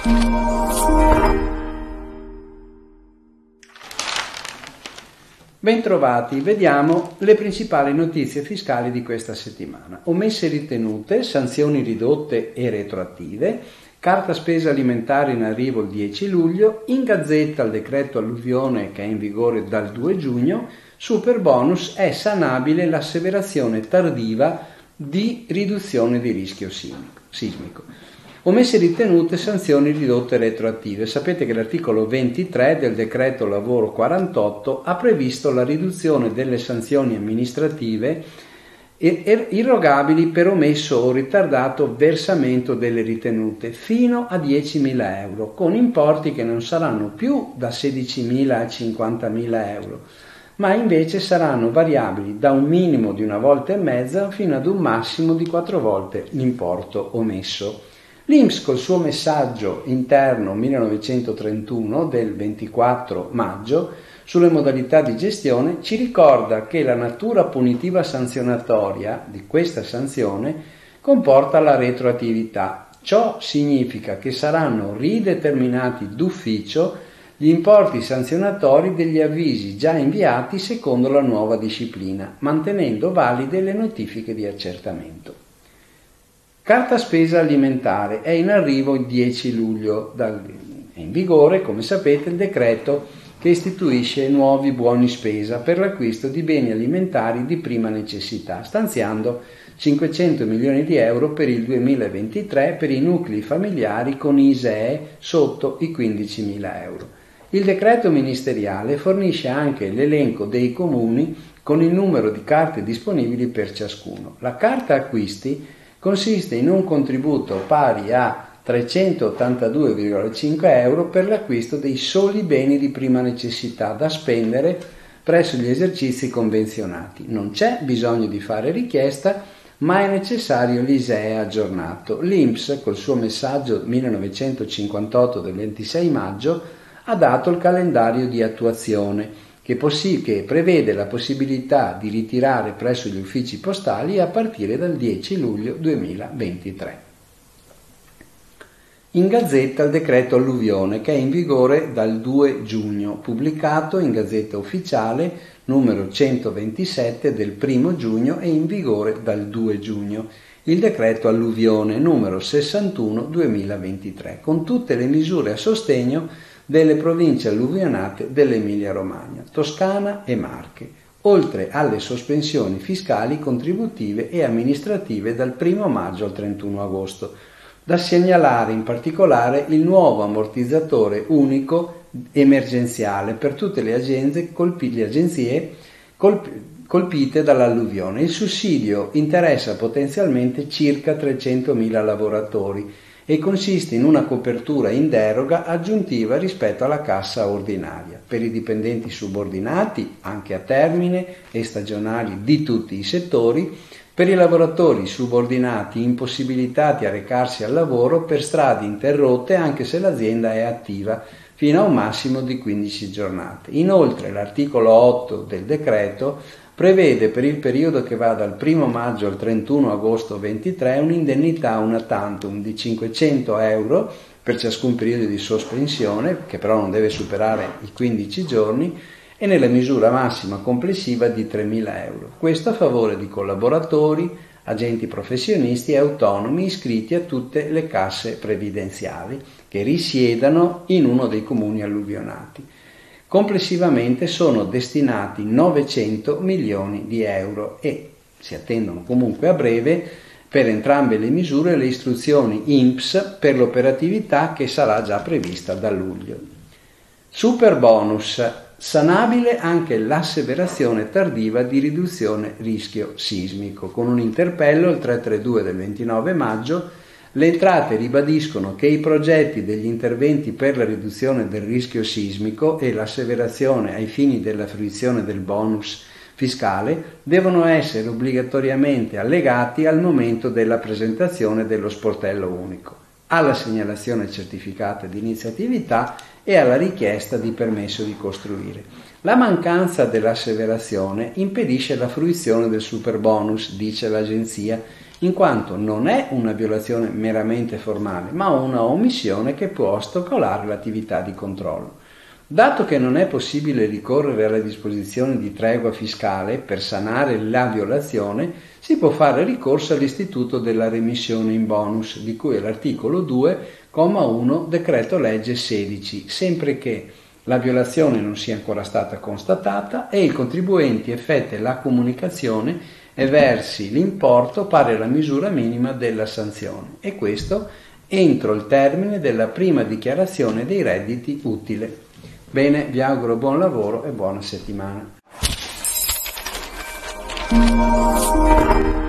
Bentrovati, vediamo le principali notizie fiscali di questa settimana. Omesse ritenute, sanzioni ridotte e retroattive, carta spesa alimentare in arrivo il 10 luglio, in Gazzetta il decreto alluvione che è in vigore dal 2 giugno, super bonus, è sanabile l'asseverazione tardiva di riduzione di rischio sismico. Omesse ritenute, sanzioni ridotte retroattive. Sapete che l'articolo 23 del decreto lavoro 48 ha previsto la riduzione delle sanzioni amministrative irrogabili per omesso o ritardato versamento delle ritenute fino a 10.000 euro, con importi che non saranno più da 16.000 a 50.000 euro, ma invece saranno variabili da un minimo di 1,5 volte fino ad un massimo di 4 volte l'importo omesso. L'INPS col suo messaggio interno 1931 del 24 maggio sulle modalità di gestione ci ricorda che la natura punitiva sanzionatoria di questa sanzione comporta la retroattività. Ciò significa che saranno rideterminati d'ufficio gli importi sanzionatori degli avvisi già inviati secondo la nuova disciplina, mantenendo valide le notifiche di accertamento. Carta spesa alimentare è in arrivo il 10 luglio, è in vigore, come sapete, il decreto che istituisce nuovi buoni spesa per l'acquisto di beni alimentari di prima necessità, stanziando 500 milioni di euro per il 2023 per i nuclei familiari con ISEE sotto i 15.000 euro. Il decreto ministeriale fornisce anche l'elenco dei comuni con il numero di carte disponibili per ciascuno. La carta acquisti consiste in un contributo pari a 382,5 euro per l'acquisto dei soli beni di prima necessità da spendere presso gli esercizi convenzionati. Non c'è bisogno di fare richiesta, ma è necessario l'ISEE aggiornato. L'INPS, col suo messaggio 1958 del 26 maggio, ha dato il calendario di attuazione che prevede la possibilità di ritirare presso gli uffici postali a partire dal 10 luglio 2023. In Gazzetta il decreto alluvione che è in vigore dal 2 giugno, pubblicato in Gazzetta Ufficiale numero 127 del 1 giugno e in vigore dal 2 giugno. Il decreto alluvione numero 61 2023, con tutte le misure a sostegno delle province alluvionate dell'Emilia-Romagna, Toscana e Marche, oltre alle sospensioni fiscali, contributive e amministrative dal 1 maggio al 31 agosto. Da segnalare in particolare il nuovo ammortizzatore unico emergenziale per tutte le agenzie colpite dall'alluvione. Il sussidio interessa potenzialmente circa 300.000 lavoratori e consiste in una copertura in deroga aggiuntiva rispetto alla cassa ordinaria. Per i dipendenti subordinati, anche a termine e stagionali di tutti i settori, per i lavoratori subordinati impossibilitati a recarsi al lavoro per strade interrotte anche se l'azienda è attiva, fino a un massimo di 15 giornate. Inoltre l'articolo 8 del decreto prevede per il periodo che va dal 1 maggio al 31 agosto 23 un'indennità una tantum di 500 euro per ciascun periodo di sospensione, che però non deve superare i 15 giorni, e nella misura massima complessiva di 3.000 euro. Questo a favore di collaboratori, agenti professionisti e autonomi iscritti a tutte le casse previdenziali che risiedano in uno dei comuni alluvionati. Complessivamente sono destinati 900 milioni di euro e si attendono comunque a breve per entrambe le misure le istruzioni INPS per l'operatività che sarà già prevista da luglio. Super bonus, sanabile anche l'asseverazione tardiva di riduzione rischio sismico. Con un interpello il 332 del 29 maggio le entrate ribadiscono che i progetti degli interventi per la riduzione del rischio sismico e l'asseverazione ai fini della fruizione del bonus fiscale devono essere obbligatoriamente allegati al momento della presentazione dello sportello unico, alla segnalazione certificata di iniziatività e alla richiesta di permesso di costruire. La mancanza dell'asseverazione impedisce la fruizione del superbonus, dice l'agenzia, in quanto non è una violazione meramente formale, ma una omissione che può ostacolare l'attività di controllo. Dato che non è possibile ricorrere alla disposizione di tregua fiscale per sanare la violazione, si può fare ricorso all'istituto della remissione in bonus, di cui è l'articolo 2, comma 1, decreto legge 16, sempre che la violazione non sia ancora stata constatata e il contribuente effettui la comunicazione e versi l'importo pari alla misura minima della sanzione, e questo entro il termine della prima dichiarazione dei redditi utile. Bene, vi auguro buon lavoro e buona settimana.